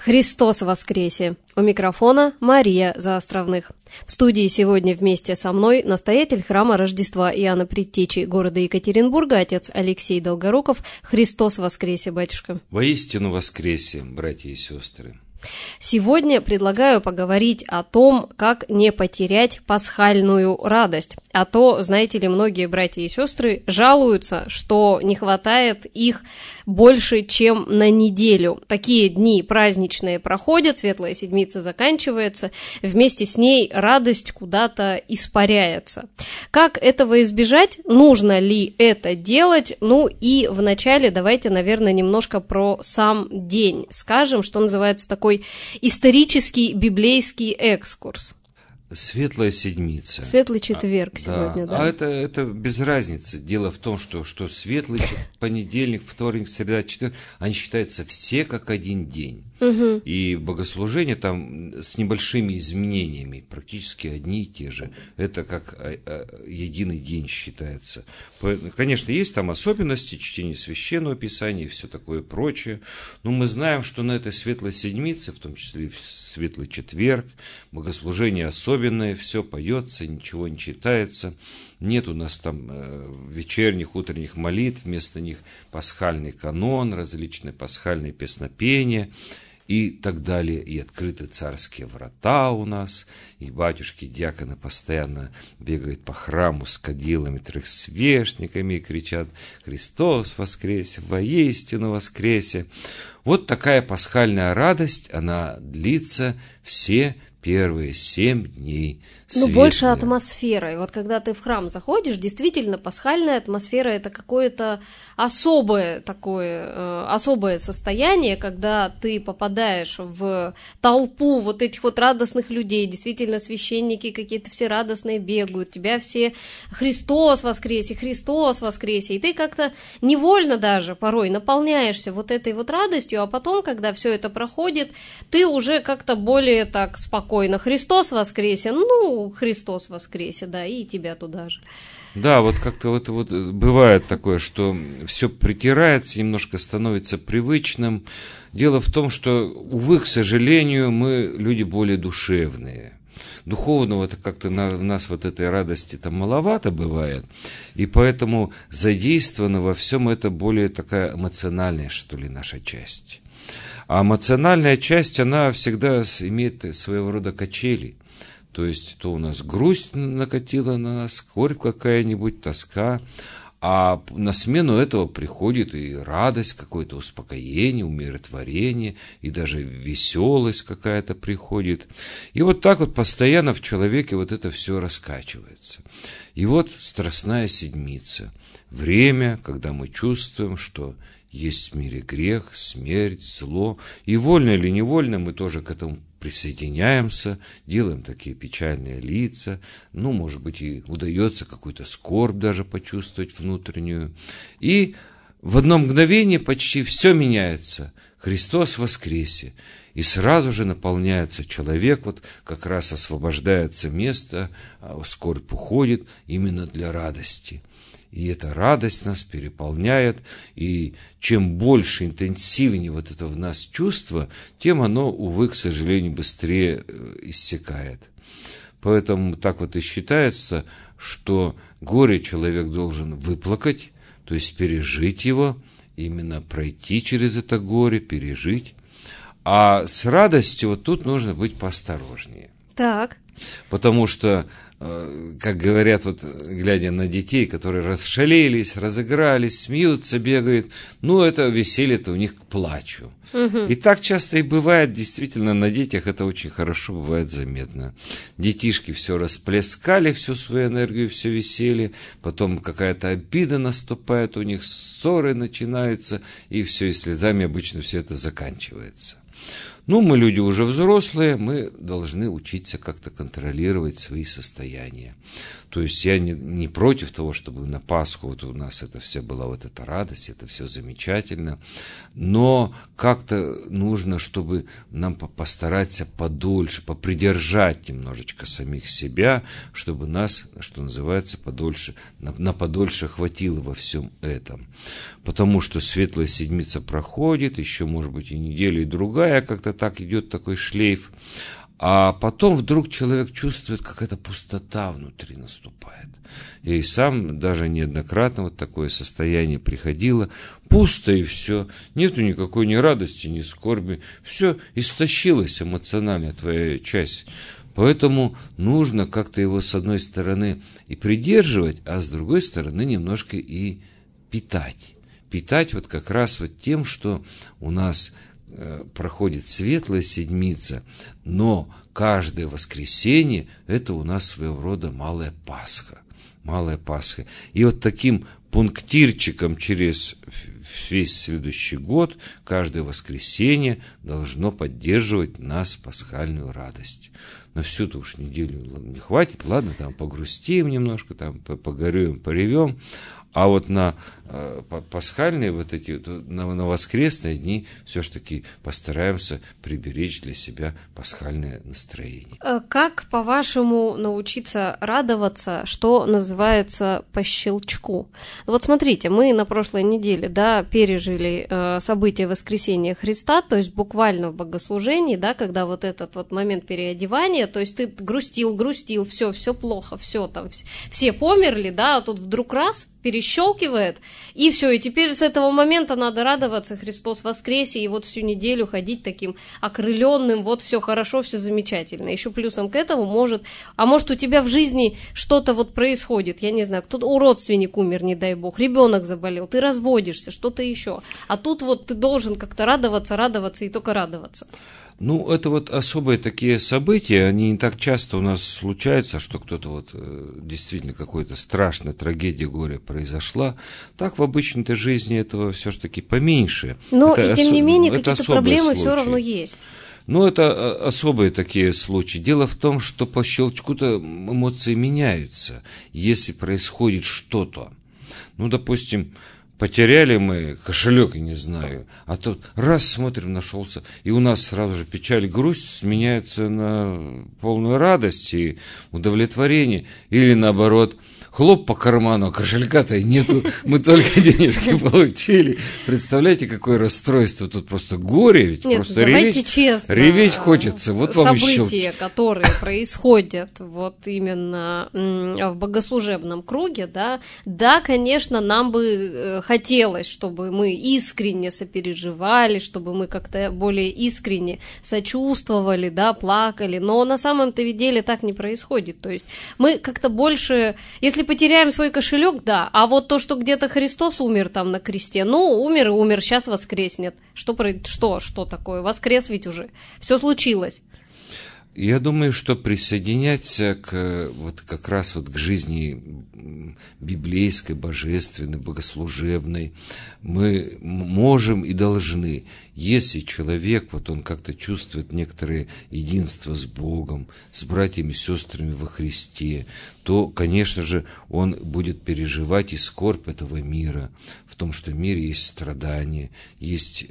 Христос воскресе! У микрофона Мария Заостровных. В студии сегодня вместе со мной настоятель храма Рождества Иоанна Предтечи города Екатеринбурга, отец Алексей Долгоруков. Христос воскресе, батюшка! Воистину воскресе, братья и сестры! Сегодня предлагаю поговорить о том, как не потерять пасхальную радость. А то, знаете ли, многие братья и сестры жалуются, что не хватает их больше, чем на неделю. Такие дни праздничные проходят, Светлая Седмица заканчивается, вместе с ней радость куда-то испаряется. Как этого избежать? Нужно ли это делать? Ну и вначале давайте, наверное, немножко про сам день скажем, что называется такой исторический библейский экскурс. Светлая Седмица. Светлый четверг сегодня, да? А это без разницы. Дело в том, что светлый понедельник, вторник, среда, четверг, они считаются все как один день. Угу. И богослужения там с небольшими изменениями, практически одни и те же. Это как единый день считается. Конечно, есть там особенности, чтение священного писания и все такое прочее. Но мы знаем, что на этой Светлой Седмице, в том числе и в Светлый четверг, богослужение особенное, все поется, ничего не читается. Нет у нас там вечерних, утренних молитв, вместо них пасхальный канон, различные пасхальные песнопения и так далее. И открыты царские врата у нас, и батюшки, диаконы постоянно бегают по храму с кадилами, трехсвечниками и кричат: «Христос воскресе! Воистину воскресе!» Вот такая пасхальная радость, она длится все первые 7 дней. Ну, больше атмосфера. И вот когда ты в храм заходишь, действительно, пасхальная атмосфера – это какое-то особое состояние, когда ты попадаешь в толпу вот этих вот радостных людей, действительно, священники какие-то все радостные бегают, тебя все «Христос воскресе! Христос воскресе!» И ты как-то невольно даже порой наполняешься вот этой вот радостью, а потом, когда все это проходит, ты уже как-то более так спокойно «Христос воскресе!» Ну, Христос воскресе, да, и тебя туда же. Да, вот как-то вот бывает такое, что все притирается, немножко становится привычным. Дело в том, что, увы, к сожалению, мы люди более душевные. Духовного-то как-то в нас вот этой радости-то маловато бывает, и поэтому задействована во всем это более такая эмоциональная, что ли, наша часть. А эмоциональная часть, она всегда имеет своего рода качели. То есть, то у нас грусть накатила на нас, скорбь какая-нибудь, тоска, а на смену этого приходит и радость, какое-то успокоение, умиротворение, и даже веселость какая-то приходит. И вот так вот постоянно в человеке вот это все раскачивается. И вот Страстная Седмица, время, когда мы чувствуем, что есть в мире грех, смерть, зло, и вольно или невольно мы тоже к этому присоединяемся, делаем такие печальные лица, ну, может быть, и удается какую-то скорбь даже почувствовать внутреннюю. И в одно мгновение почти все меняется. Христос воскресе! И сразу же наполняется человек, вот как раз освобождается место, скорбь уходит именно для радости. И эта радость нас переполняет, и чем больше, интенсивнее вот это в нас чувство, тем оно, увы, к сожалению, быстрее иссякает. Поэтому так вот и считается, что горе человек должен выплакать, то есть пережить его, именно пройти через это горе, пережить. А с радостью вот тут нужно быть поосторожнее. Так. Потому что, как говорят, вот, глядя на детей, которые расшалились, разыгрались, смеются, бегают, ну, это веселье-то у них к плачу. Угу. И так часто и бывает, действительно, на детях это очень хорошо бывает заметно. Детишки все расплескали, всю свою энергию, все веселье, потом какая-то обида наступает, у них ссоры начинаются, и все, и слезами обычно все это заканчивается. Ну, мы люди уже взрослые, мы должны учиться как-то контролировать свои состояния. То есть я не против того, чтобы на Пасху вот у нас это все была вот эта радость, это все замечательно, но как-то нужно, чтобы нам постараться подольше, попридержать немножечко самих себя, чтобы нас, что называется, подольше, на подольше хватило во всем этом. Потому что Светлая Седмица проходит, еще, может быть, и неделя, и другая, как-то так идет такой шлейф. А потом вдруг человек чувствует, как эта пустота внутри наступает. Я и сам даже неоднократно вот такое состояние приходило. Пусто и все. Нету никакой ни радости, ни скорби. Все истощилось эмоционально, твоя часть. Поэтому нужно как-то его с одной стороны и придерживать, а с другой стороны немножко и питать. Питать вот как раз вот тем, что у нас проходит Светлая Седмица, но каждое воскресенье это у нас своего рода Малая Пасха. Малая Пасха. И вот таким пунктирчиком через весь следующий год каждое воскресенье должно поддерживать нас пасхальную радость. На всю-то уж неделю не хватит, ладно, там погрустим немножко, там погорюем, поревем, а вот на пасхальные вот эти, на воскресные дни все-таки постараемся приберечь для себя пасхальное настроение. Как, по-вашему, научиться радоваться, что называется, по щелчку? Вот смотрите, мы на прошлой неделе, да, пережили события Воскресения Христа, то есть буквально в богослужении, да, когда вот этот вот момент переодевания, то есть ты грустил, все плохо, все там, все померли, да, а тут вдруг раз перещелкивает, и все, и теперь с этого момента надо радоваться, Христос воскресе, и вот всю неделю ходить таким окрыленным, вот все хорошо, все замечательно. Еще плюсом к этому может у тебя в жизни что-то вот происходит, я не знаю, кто-то родственник умер, не дай бог, ребенок заболел, ты разводишься, что-то еще, а тут вот ты должен как-то радоваться и только радоваться. Ну, это вот особые такие события, они не так часто у нас случаются, что кто-то вот действительно какая-то страшная трагедия, горе произошла. Так в обычной жизни этого все-таки поменьше. Но и тем не менее какие-то проблемы все равно есть. Ну, это особые такие случаи. Дело в том, что по щелчку-то эмоции меняются, если происходит что-то. Ну, допустим, потеряли мы кошелек, я не знаю, а тут раз смотрим, нашелся, и у нас сразу же печаль, грусть сменяется на полную радость и удовлетворение, или наоборот, хлоп по карману, а кошелька-то и нету, мы только денежки получили. Представляете, какое расстройство, тут просто горе, ведь нет, просто давайте честно, реветь хочется. Вот вам события, которые происходят вот именно в богослужебном круге, да, конечно, нам бы хотелось, чтобы мы искренне сопереживали, чтобы мы как-то более искренне сочувствовали, да, плакали, но на самом-то деле так не происходит, то есть мы как-то больше, если потеряем свой кошелек, да, а вот то, что где-то Христос умер там на кресте, ну, умер и умер, сейчас воскреснет. Что такое? Воскрес ведь уже. Все случилось. Я думаю, что присоединяться вот как раз вот к жизни библейской, божественной, богослужебной мы можем и должны. Если человек, вот он как-то чувствует некоторое единство с Богом, с братьями и сестрами во Христе, то, конечно же, он будет переживать и скорбь этого мира, в том, что в мире есть страдания, есть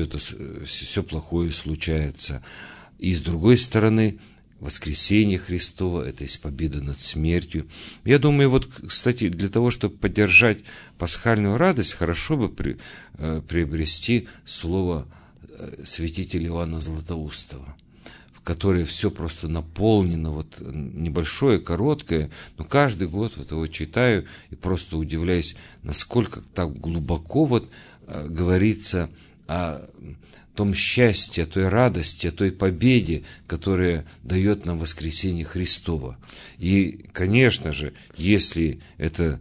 все плохое случается. И с другой стороны, воскресение Христово, это есть победа над смертью. Я думаю, вот, кстати, для того, чтобы поддержать пасхальную радость, хорошо бы приобрести слово святителя Иоанна Златоустова, в которое все просто наполнено, вот небольшое, короткое, но каждый год вот его читаю и просто удивляюсь, насколько так глубоко вот говорится о том счастье, о той радости, о той победе, которая дает нам воскресение Христово. И, конечно же, если это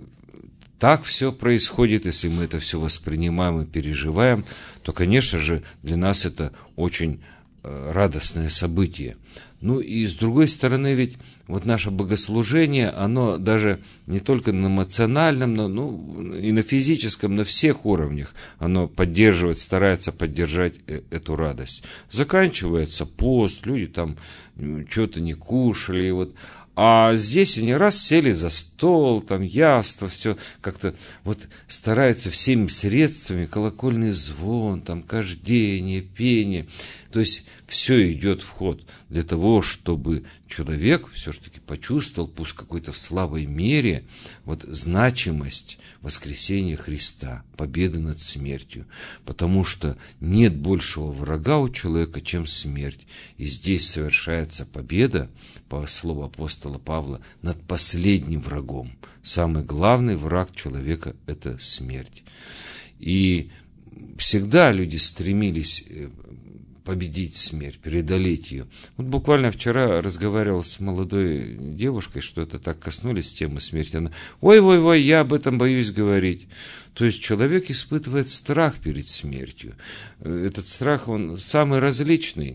так все происходит, если мы это все воспринимаем и переживаем, то, конечно же, для нас это очень радостное событие. Ну и с другой стороны, ведь вот наше богослужение, оно даже не только на эмоциональном, но и на физическом, на всех уровнях, оно поддерживает, старается поддержать эту радость. Заканчивается пост, люди там что-то не кушали, вот. А здесь они раз сели за стол, там яство, все как-то вот стараются всеми средствами, колокольный звон, там кождение, пение. То есть все идет в ход для того, чтобы человек все-таки почувствовал, пусть в какой-то слабой мере, вот значимость воскресения Христа, победы над смертью. Потому что нет большего врага у человека, чем смерть. И здесь совершается победа, по слову апостола Павла, над последним врагом. Самый главный враг человека – это смерть. И всегда люди стремились победить смерть, преодолеть ее. Вот буквально вчера разговаривал с молодой девушкой, что это так коснулись темы смерти. Она: ой, я об этом боюсь говорить. То есть человек испытывает страх перед смертью. Этот страх, он самый различный.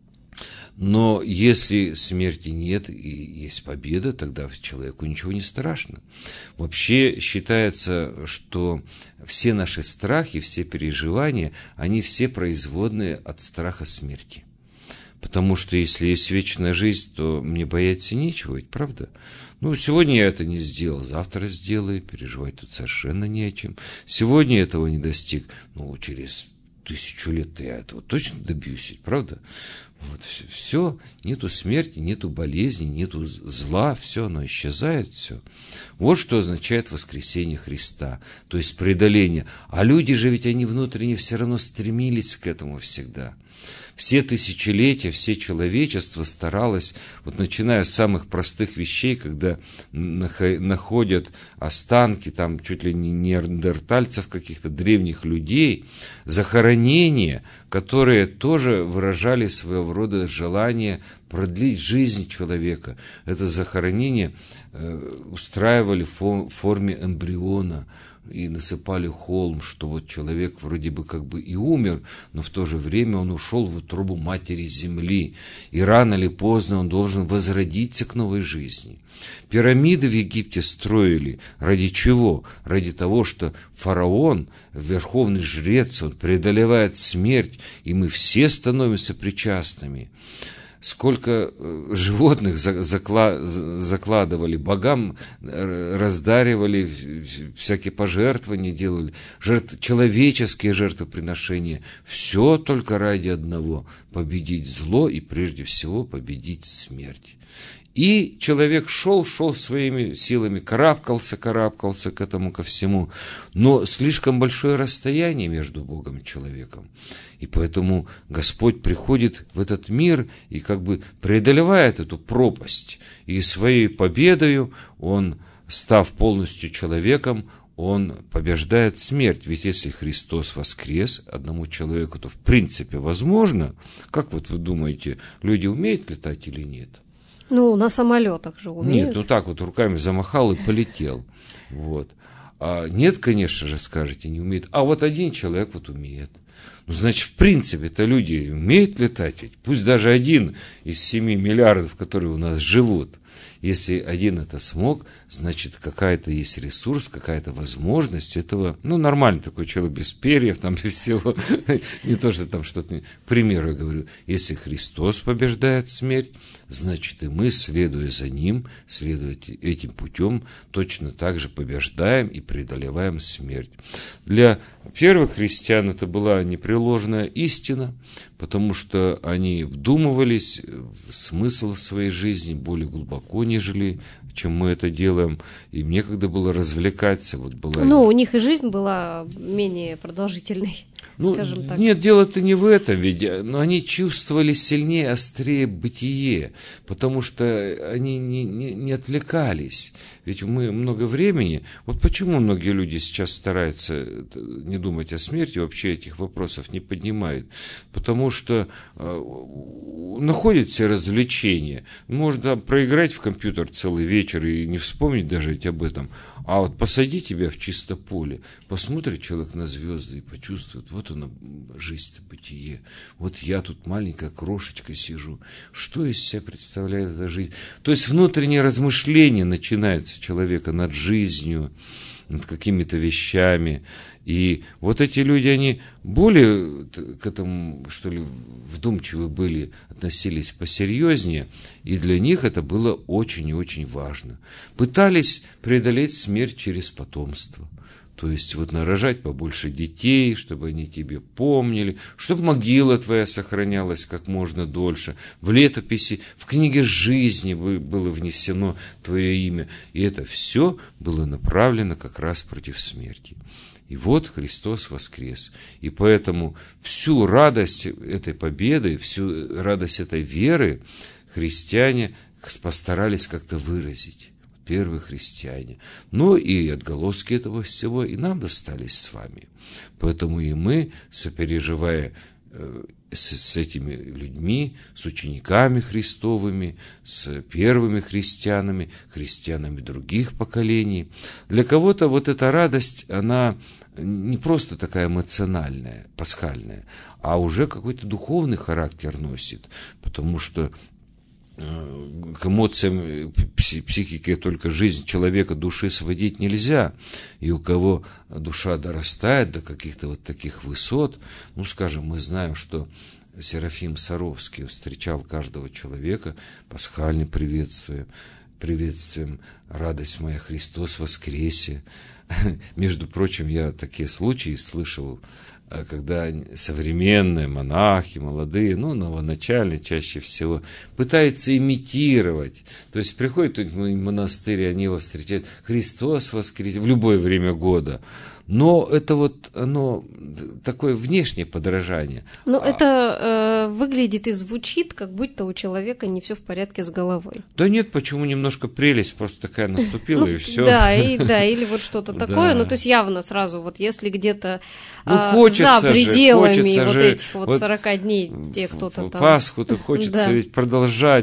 Но если смерти нет и есть победа, тогда человеку ничего не страшно. Вообще считается, что все наши страхи, все переживания, они все производные от страха смерти. Потому что если есть вечная жизнь, то мне бояться нечего, ведь правда? Сегодня я это не сделал, завтра сделаю, переживать тут совершенно не о чем. Сегодня этого не достиг, через 1000 лет я этого точно добьюсь, ведь правда? Вот все, нету смерти, нету болезни, нету зла, все оно исчезает, все. Вот что означает воскресение Христа, то есть преодоление. А люди же ведь они внутренне все равно стремились к этому всегда. Все тысячелетия, все человечество старалось, вот начиная с самых простых вещей, когда находят останки, там чуть ли не неандертальцев, каких-то древних людей, захоронения, которые тоже выражали своего рода желание продлить жизнь человека. Это захоронение устраивали в форме эмбриона, и насыпали холм, что вот человек вроде бы как бы и умер, но в то же время он ушел в утробу матери земли, и рано или поздно он должен возродиться к новой жизни. Пирамиды в Египте строили ради чего? Ради того, что фараон, верховный жрец, он преодолевает смерть, и мы все становимся причастными. Сколько животных закладывали, богам раздаривали, всякие пожертвования делали, человеческие жертвоприношения. Все только ради одного – победить зло и прежде всего победить смерть. И человек шел своими силами, карабкался к этому, ко всему. Но слишком большое расстояние между Богом и человеком. И поэтому Господь приходит в этот мир и как бы преодолевает эту пропасть. И своей победою Он, став полностью человеком, Он побеждает смерть. Ведь если Христос воскрес одному человеку, то в принципе возможно. Как вот вы думаете, люди умеют летать или нет? На самолетах же умеют. Нет, так вот руками замахал и полетел. Вот. А нет, конечно же, скажете, не умеет. А вот один человек вот умеет. Значит, в принципе-то люди умеют летать. Ведь пусть даже один из 7 миллиардов, которые у нас живут. Если один это смог, значит, какая-то есть ресурс, какая-то возможность этого. Нормальный такой человек, без перьев, там, без всего. Не то, что там что-то... К примеру, я говорю, если Христос побеждает смерть, значит, и мы, следуя за Ним, следуя этим путем, точно так же побеждаем и преодолеваем смерть. Для первых христиан это была непреложная истина, потому что они вдумывались в смысл своей жизни более глубоко, нежели чем мы это делаем. Им некогда было развлекаться. У них и жизнь была менее продолжительной. Скажем так. Нет, дело-то не в этом, ведь но они чувствовали сильнее, острее бытие, потому что они не отвлекались. Ведь мы много времени... Вот почему многие люди сейчас стараются не думать о смерти, вообще этих вопросов не поднимают? Потому что находят все развлечения. Можно проиграть в компьютер целый вечер и не вспомнить даже об этом. А вот посади тебя в чисто поле, посмотрит человек на звезды и почувствует вот она, жизнь, бытие. Вот я тут маленькая крошечка сижу. Что из себя представляет эта жизнь? То есть внутреннее размышление начинается человека над жизнью, над какими-то вещами. И вот эти люди, они более к этому, что ли, вдумчивы были, относились посерьезнее, и для них это было очень и очень важно. Пытались преодолеть смерть через потомство. То есть вот нарожать побольше детей, чтобы они тебе помнили, чтобы могила твоя сохранялась как можно дольше. В летописи, в книге жизни было внесено твое имя. И это все было направлено как раз против смерти. И вот Христос воскрес. И поэтому всю радость этой победы, всю радость этой веры христиане постарались как-то выразить. Первые христиане. Но и отголоски этого всего и нам достались с вами. Поэтому и мы, сопереживая с этими людьми, с учениками Христовыми, с первыми христианами, христианами других поколений, для кого-то вот эта радость, она не просто такая эмоциональная, пасхальная, а уже какой-то духовный характер носит, потому что к эмоциям психики только жизнь человека, души сводить нельзя. И у кого душа дорастает до каких-то вот таких высот, ну, скажем, мы знаем, что Серафим Саровский встречал каждого человека пасхальным приветствием «Радость моя, Христос воскресе». Между прочим, я такие случаи слышал, когда современные монахи, молодые, ну, новоначальные чаще всего, пытаются имитировать. То есть приходят в монастырь, они его встречают, Христос воскресе, в любое время года. Но это вот оно такое внешнее подражание. Но это выглядит и звучит, как будто у человека не все в порядке с головой. Да нет, почему, немножко прелесть просто такая наступила, и все. Да, или вот что-то такое. Ну, то есть явно сразу, вот если где-то за пределами вот этих вот 40 дней, те кто-то там. Пасху-то хочется ведь продолжать.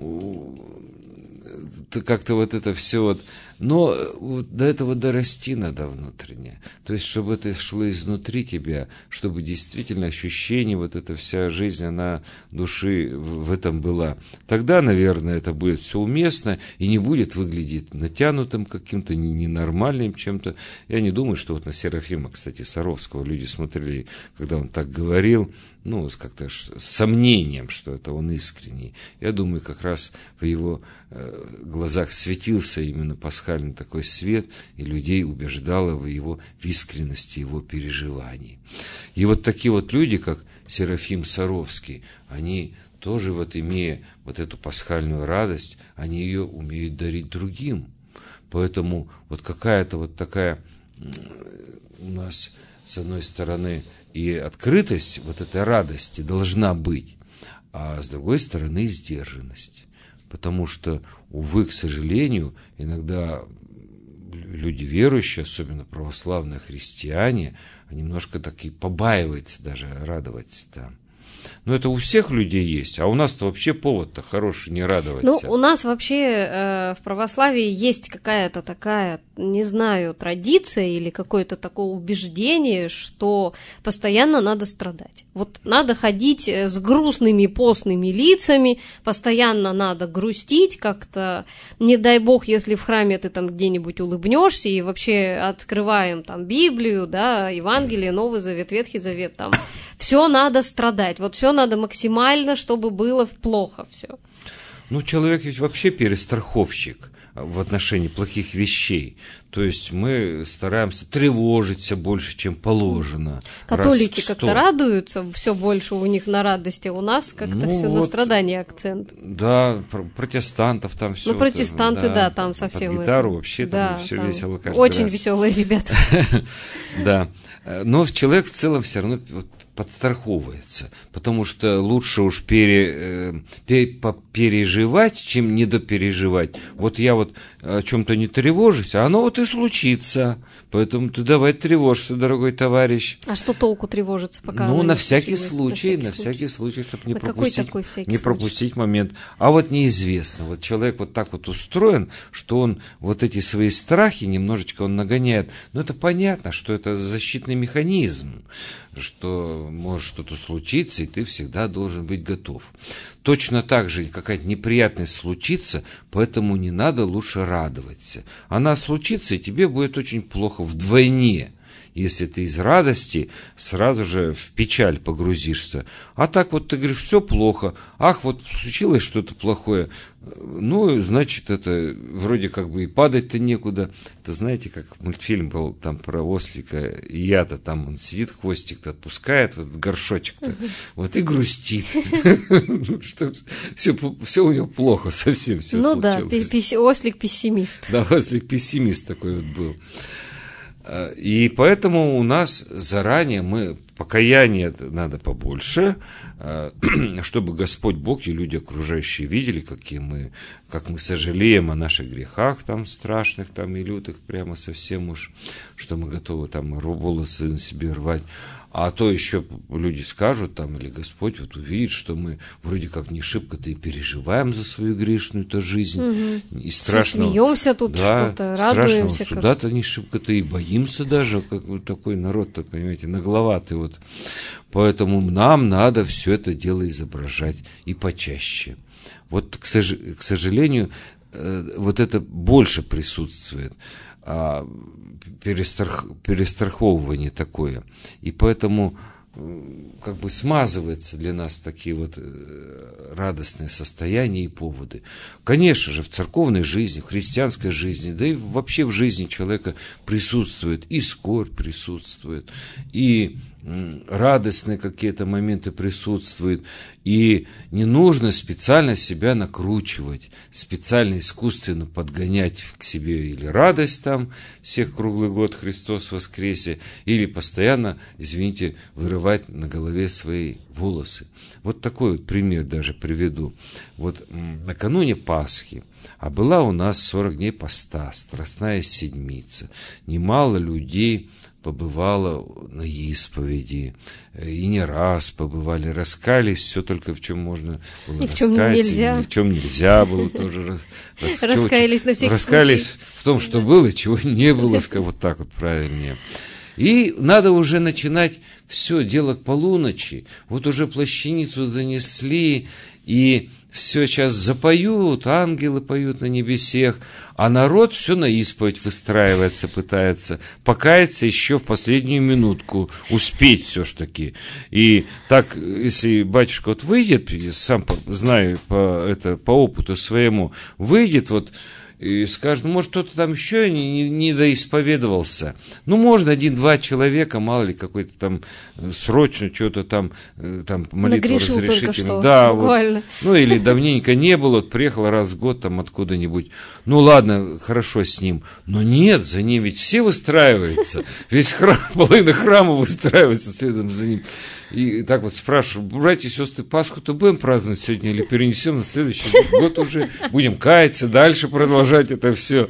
Как-то вот это все вот. Но до этого дорасти надо внутренне. То есть, чтобы это шло изнутри тебя, чтобы действительно ощущение, вот эта вся жизнь, она души в этом была. Тогда, наверное, это будет все уместно и не будет выглядеть натянутым каким-то, ненормальным чем-то. Я не думаю, что вот на Серафима, кстати, Саровского люди смотрели, когда он так говорил, ну, как-то с сомнением, что это он искренний. Я думаю, как раз в его глазах светился именно пасхальный такой свет, и людей убеждало в его искренности, его переживаний. И вот такие вот люди, как Серафим Саровский, они тоже вот имея вот эту пасхальную радость, они ее умеют дарить другим. Поэтому вот какая-то вот такая у нас, с одной стороны, и открытость вот этой радости должна быть, а с другой стороны сдержанность. Потому что, увы, к сожалению, иногда люди верующие, особенно православные христиане, немножко так и побаиваются даже радоваться там. Но это у всех людей есть, а у нас-то вообще повод-то хороший не радоваться. Ну, у нас вообще в православии есть какая-то такая, не знаю, традиция или какое-то такое убеждение, что постоянно надо страдать. Вот надо ходить с грустными постными лицами, постоянно надо грустить как-то. Не дай бог, если в храме ты там где-нибудь улыбнешься, и вообще открываем там Библию, да, Евангелие, Новый Завет, Ветхий Завет, там все надо страдать. Вот все надо максимально, чтобы было плохо все. Ну, человек ведь вообще перестраховщик в отношении плохих вещей. То есть мы стараемся тревожиться больше, чем положено. Католики как-то радуются, все больше у них на радости, у нас как-то все вот на страдание акцент. Да, протестантов там все. Ну, протестанты, да, там совсем. Под гитару вообще там все весело каждый раз. Очень веселые ребята. Да, но человек в целом все равно подстраховывается, потому что лучше уж переживать, чем недопереживать. Вот я вот о чем-то не тревожусь, а оно вот и случится. Поэтому ты давай тревожься, дорогой товарищ. А что толку тревожиться, пока ну, на всякий случай, чтобы не пропустить момент. А вот неизвестно. Вот человек вот так вот устроен, что он вот эти свои страхи немножечко он нагоняет. Но это понятно, что это защитный механизм. что может что-то случиться, и ты всегда должен быть готов. Точно так же какая-то неприятность случится, поэтому не надо лучше радоваться. Она случится, и тебе будет очень плохо вдвойне, если ты из радости сразу же в печаль погрузишься. А так вот ты говоришь, все плохо, ах, вот случилось что-то плохое, ну, значит, это вроде как бы и падать-то некуда. Это знаете, как мультфильм был там про ослика и я-то, там он сидит, хвостик-то отпускает, вот горшочек-то, вот и грустит, что все у него плохо совсем, все случилось. Ну да, ослик-пессимист. Да, ослик-пессимист такой вот был. И поэтому у нас заранее покаяние надо побольше, чтобы Господь Бог и люди окружающие видели, как мы сожалеем о наших грехах там страшных там, и лютых, прямо совсем уж, что мы готовы там волосы на себе рвать. А то еще люди скажут там, или Господь вот увидит, что мы вроде как не шибко-то и переживаем за свою грешную-то жизнь. И страшно. Смеемся тут, да, что-то, радуемся. Суда-то не шибко-то и боимся даже, как вот такой народ-то, понимаете, нагловатый вот. Поэтому нам надо все это дело изображать и почаще. Вот, к сожалению, вот это больше присутствует. Перестраховывание такое. И поэтому как бы смазывается для нас такие вот радостные состояния и поводы. Конечно же, в церковной жизни, в христианской жизни, да и вообще в жизни человека присутствует и скорбь присутствует, и радостные какие-то моменты присутствуют, и не нужно специально себя накручивать, специально искусственно подгонять к себе или радость там, всех круглый год Христос воскресе, или постоянно, извините, вырывать на голове свои волосы. Вот такой вот пример даже приведу. Вот накануне Пасхи, а была у нас 40 дней поста, Страстная Седмица, немало людей побывало на исповеди, и не раз побывали, раскались, все только в чем можно было раскаяться, ни в чем нельзя было тоже раскаялись на всякий раскаялись случай. В том, что было, чего не было, вот так вот правильнее. И надо уже начинать все дело к полуночи. Вот уже плащаницу занесли, и все сейчас запоют, ангелы поют на небесех, а народ все на исповедь выстраивается, пытается покаяться еще в последнюю минутку, успеть все ж таки. И так, если батюшка вот выйдет, сам знаю по опыту своему, выйдет вот, и скажет, может, кто-то там еще не доисповедовался. Ну, можно 1-2 человека, мало ли, какой-то там срочно что-то там молитва разрешительная. Да, вот. Ну, или давненько не было, вот приехал раз в год там откуда-нибудь. Ну, ладно, хорошо с ним. Но нет, за ним ведь все выстраиваются. Весь храм, половина храма выстраивается следом за ним. И так вот спрашиваю, братья и сестры, Пасху-то будем праздновать сегодня или перенесем на следующий год уже? Будем каяться, дальше продолжать это все.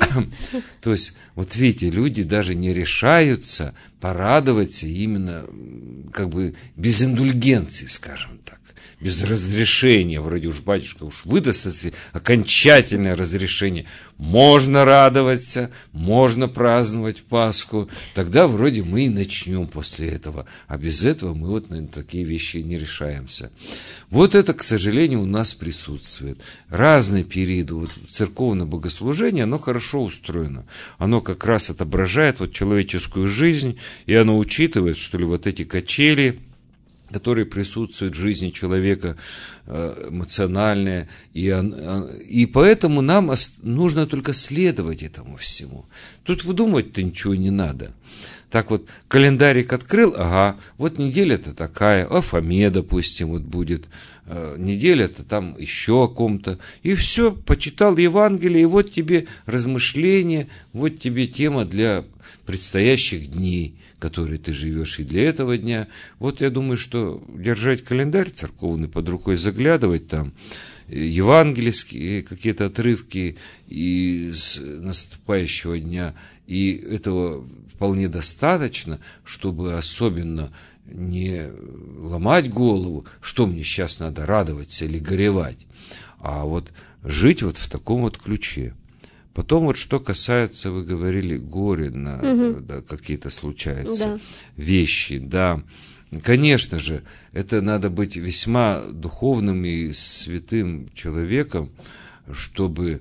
То есть, вот видите, люди даже не решаются порадоваться именно как бы без индульгенции, скажем так, без разрешения, вроде уж батюшка уж выдаст окончательное разрешение. Можно радоваться, можно праздновать Пасху, тогда вроде мы и начнем после этого, а без этого мы вот на такие вещи не решаемся. Вот это, к сожалению, у нас присутствует. Разные периоды вот, церковного богослужения, оно хорошо устроено. Оно как раз отображает вот человеческую жизнь, и оно учитывает, что ли, вот эти качели, которые присутствуют в жизни человека, эмоциональные, и поэтому нам нужно только следовать этому всему. Тут выдумывать-то ничего не надо. Так вот, календарик открыл, ага, вот неделя-то такая, о Фоме, допустим, вот будет, неделя-то там еще о ком-то, и все, почитал Евангелие, и вот тебе размышления, вот тебе тема для предстоящих дней, которые ты живешь, и для этого дня. Вот я думаю, что держать календарь церковный под рукой, заглядывать там, евангельские какие-то отрывки из наступающего дня, и этого вполне достаточно, чтобы особенно не ломать голову, что мне сейчас надо, радоваться или горевать, а вот жить вот в таком вот ключе. Потом вот что касается, вы говорили, горя, да, какие-то случаются вещи, да. Конечно же, это надо быть весьма духовным и святым человеком, чтобы,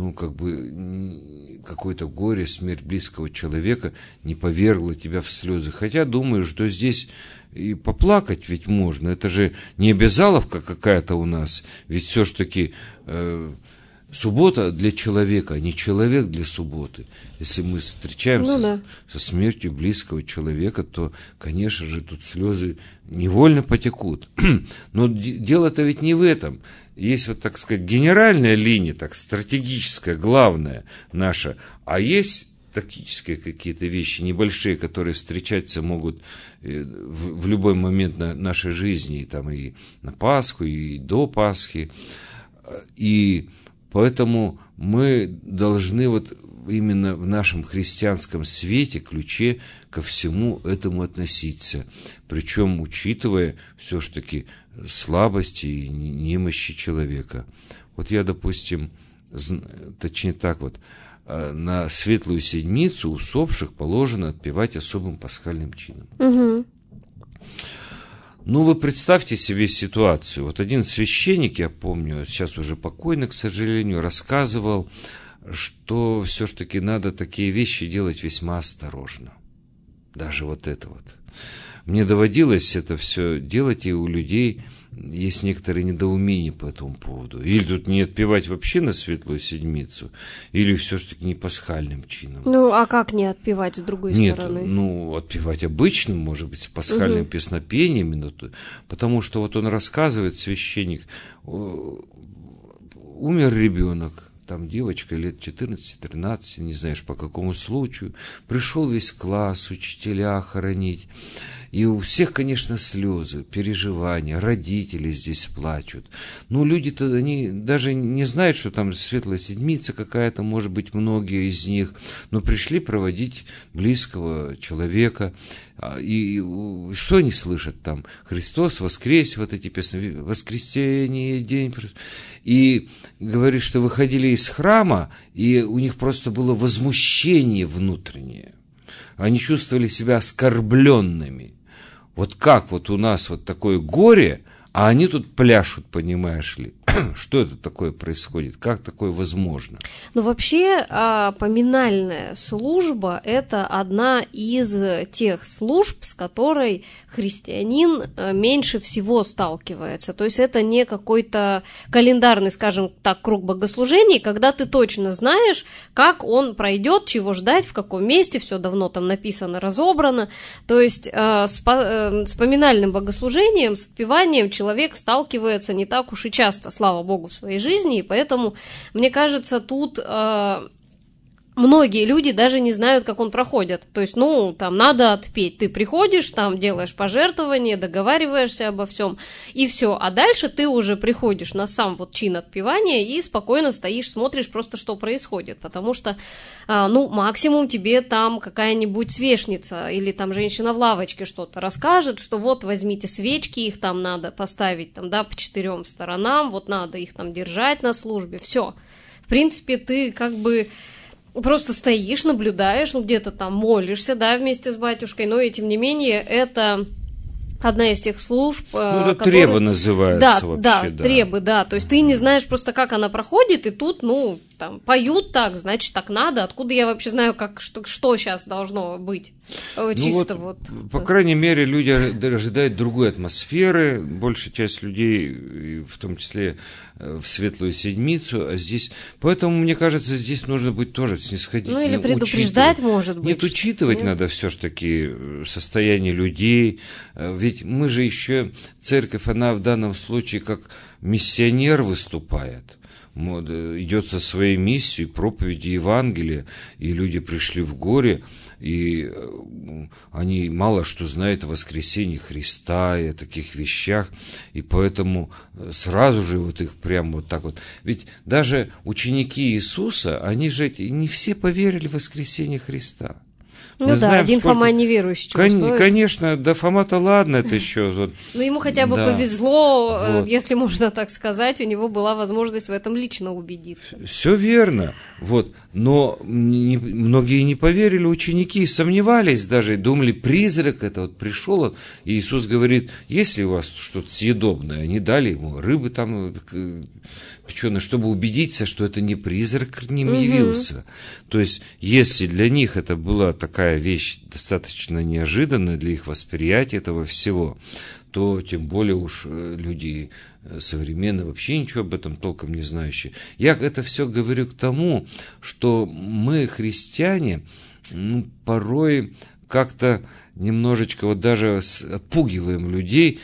какое-то горе, смерть близкого человека не повергла тебя в слезы. Хотя думаю, что здесь и поплакать ведь можно. Это же не обязаловка какая-то у нас. Ведь все-таки суббота для человека, а не человек для субботы. Если мы встречаемся со смертью близкого человека, то, конечно же, тут слезы невольно потекут. Но дело-то ведь не в этом. Есть вот, так сказать, генеральная линия, так, стратегическая, главная наша, а есть тактические какие-то вещи небольшие, которые встречаться могут в любой момент нашей жизни, и на Пасху, и до Пасхи. И поэтому мы должны вот именно в нашем христианском свете, ключе ко всему этому относиться. Причем учитывая все-таки слабости и немощи человека. Вот я, допустим, точнее так вот, на Светлую Седмицу усопших положено отпевать особым пасхальным чином. Угу. Вы представьте себе ситуацию. Вот один священник, я помню, сейчас уже покойный, к сожалению, рассказывал, что все-таки надо такие вещи делать весьма осторожно. Даже вот это вот. Мне доводилось это все делать, и у людей есть некоторые недоумения по этому поводу. Или тут не отпевать вообще на Светлую Седмицу, или все-таки не пасхальным чином. А как не отпевать с другой стороны? Отпевать обычным, может быть, с пасхальным песнопением. Потому что вот он рассказывает, священник, умер ребенок, там девочка лет 14-13, не знаешь по какому случаю, пришел весь класс, учителя хоронить. И у всех, конечно, слезы, переживания, родители здесь плачут. Люди-то, они даже не знают, что там Светлая Седмица какая-то, может быть, многие из них, но пришли проводить близкого человека. И что они слышат там? Христос воскрес, вот эти песни, воскресенье, день. И говорит, что выходили из храма, и у них просто было возмущение внутреннее. Они чувствовали себя оскорбленными. Вот как вот у нас вот такое горе, а они тут пляшут, понимаешь ли? Что это такое происходит? Как такое возможно? Вообще, поминальная служба – это одна из тех служб, с которой христианин меньше всего сталкивается. То есть это не какой-то календарный, скажем так, круг богослужений, когда ты точно знаешь, как он пройдет, чего ждать, в каком месте, все давно там написано, разобрано. То есть с поминальным богослужением, с отпеванием человек сталкивается не так уж и часто, слава Богу, в своей жизни, и поэтому, мне кажется, тут многие люди даже не знают, как он проходит. То есть, там надо отпеть. Ты приходишь, там делаешь пожертвования, договариваешься обо всем, и все. А дальше ты уже приходишь на сам вот чин отпевания и спокойно стоишь, смотришь просто, что происходит. Потому что, максимум тебе там какая-нибудь свечница или там женщина в лавочке что-то расскажет, что вот возьмите свечки, их там надо поставить там, по 4 сторонам, вот надо их там держать на службе. Все. В принципе, ты как бы просто стоишь, наблюдаешь, где-то там молишься, вместе с батюшкой, но и тем не менее это одна из тех служб, это треба называется вообще. Требы, то есть ты не знаешь просто, как она проходит, и тут, там, поют так, значит, так надо, откуда я вообще знаю, что сейчас должно быть, чисто По крайней мере, люди ожидают другой атмосферы, большая часть людей, в том числе в Светлую Седмицу, а здесь, поэтому, мне кажется, здесь нужно быть тоже снисходительным. Или предупреждать, может быть. Нет, учитывать надо все-таки состояние людей, ведь мы же еще, церковь, она в данном случае как миссионер выступает. Идет со своей миссией, проповеди Евангелия, и люди пришли в горе, и они мало что знают о воскресении Христа и о таких вещах, и поэтому сразу же вот их прямо вот так вот. Ведь даже ученики Иисуса, они же не все поверили в воскресение Христа. Ну Мы да, знаем, один сколько... Фома неверующий чего стоит. Конечно, да Фома-то ладно, это еще... Вот. Но ему хотя бы Да. повезло, Вот. если можно так сказать, у него была возможность в этом лично убедиться. Все верно, вот. Но многие не поверили, ученики сомневались даже, думали, призрак это вот пришел он, и Иисус говорит, есть ли у вас что-то съедобное? Они дали ему рыбы там печеные, чтобы убедиться, что это не призрак к ним явился. То есть, если для них это была такая вещь достаточно неожиданная для их восприятия этого всего, то тем более уж люди современные, вообще ничего об этом толком не знающие. Я это все говорю к тому, что мы, христиане, порой как-то немножечко вот даже отпугиваем людей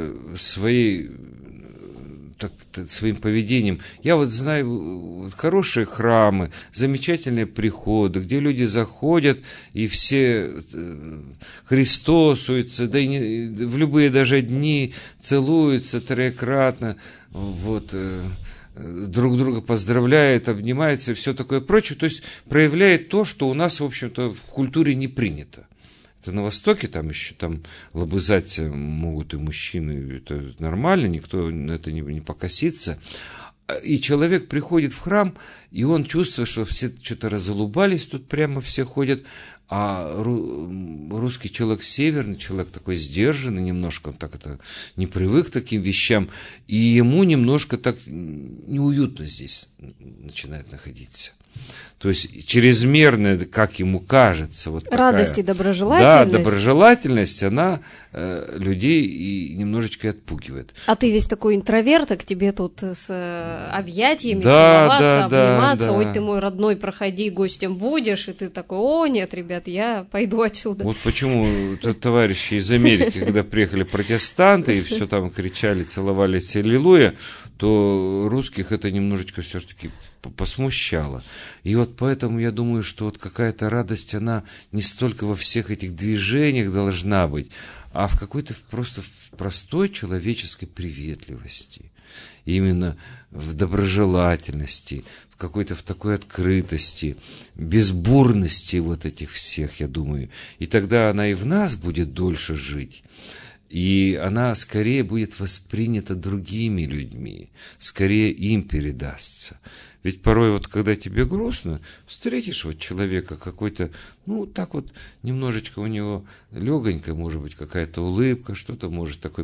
своим поведением. Я вот знаю хорошие храмы, замечательные приходы, где люди заходят и все христосуются, да и в любые даже дни целуются троекратно, вот, друг друга поздравляют, обнимаются и все такое прочее. То есть проявляет то, что у нас, в общем-то, в культуре не принято. Это на Востоке, там еще там лобызать могут и мужчины, это нормально, никто на это не покосится. И человек приходит в храм, и он чувствует, что все что-то разулыбались, тут прямо все ходят, а русский человек северный, человек такой сдержанный немножко, он так это не привык к таким вещам, и ему немножко так неуютно здесь начинает находиться. То есть чрезмерная, как ему кажется, вот радость такая, и доброжелательность. Да, доброжелательность, она людей и немножечко отпугивает. А ты весь такой интроверт, а к тебе тут с объятиями Да, целоваться, обниматься, да. ой, ты мой родной, проходи, гостем будешь, и ты такой, о, нет, ребят, я пойду отсюда. Вот почему товарищи из Америки, когда приехали протестанты и все там кричали, целовались, аллилуйя, то русских это немножечко все-таки посмущало. И вот поэтому я думаю, что вот какая-то радость, она не столько во всех этих движениях должна быть, а в какой-то просто в простой человеческой приветливости. Именно в доброжелательности, в какой-то в такой открытости, без бурности вот этих всех, я думаю. И тогда она и в нас будет дольше жить. И она скорее будет воспринята другими людьми, скорее им передастся. Ведь порой вот, когда тебе грустно, встретишь вот человека какой-то, ну, так вот, немножечко у него легонько, может быть, какая-то улыбка, что-то, может, такой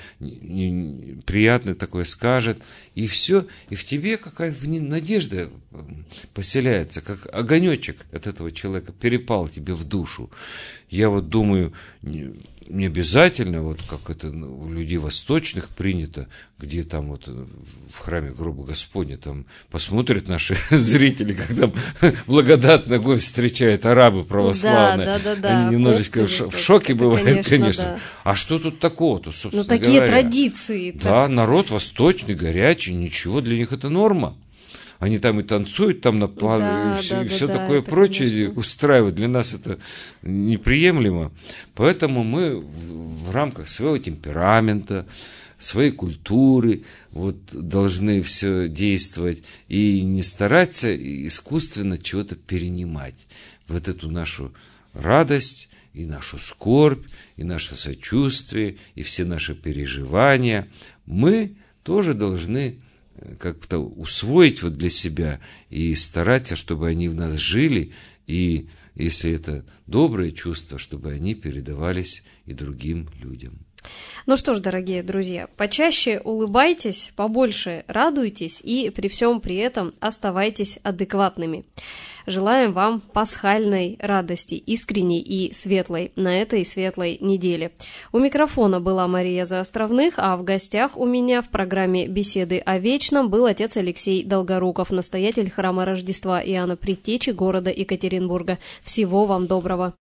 приятное такое скажет, и все, и в тебе какая-то надежда поселяется, как огонечек от этого человека перепал тебе в душу. Я вот думаю, не обязательно, вот как это у людей восточных принято, где там вот в храме гроба Господня там посмотрят наши зрители, как там благодатный огонь встречают арабы православные. Да. Они немножечко в шоке бывают, конечно. Да. А что тут такого-то, собственно говоря? Ну, такие говоря? традиции. Да, народ восточный, горячий, ничего, для них это норма. Они там и танцуют, там на плане, и все такое прочее, конечно, устраивают. Для нас это неприемлемо. Поэтому мы в рамках своего темперамента, своей культуры вот, должны все действовать и не стараться искусственно чего-то перенимать. Вот эту нашу радость и нашу скорбь, и наше сочувствие, и все наши переживания мы тоже должны как-то усвоить вот для себя и стараться, чтобы они в нас жили, и если это добрые чувства, чтобы они передавались и другим людям. Ну что ж, дорогие друзья, почаще улыбайтесь, побольше радуйтесь и при всем при этом оставайтесь адекватными. Желаем вам пасхальной радости, искренней и светлой на этой светлой неделе. У микрофона была Мария Заостровных, а в гостях у меня в программе «Беседы о вечном» был отец Алексей Долгоруков, настоятель храма Рождества Иоанна Предтечи города Екатеринбурга. Всего вам доброго!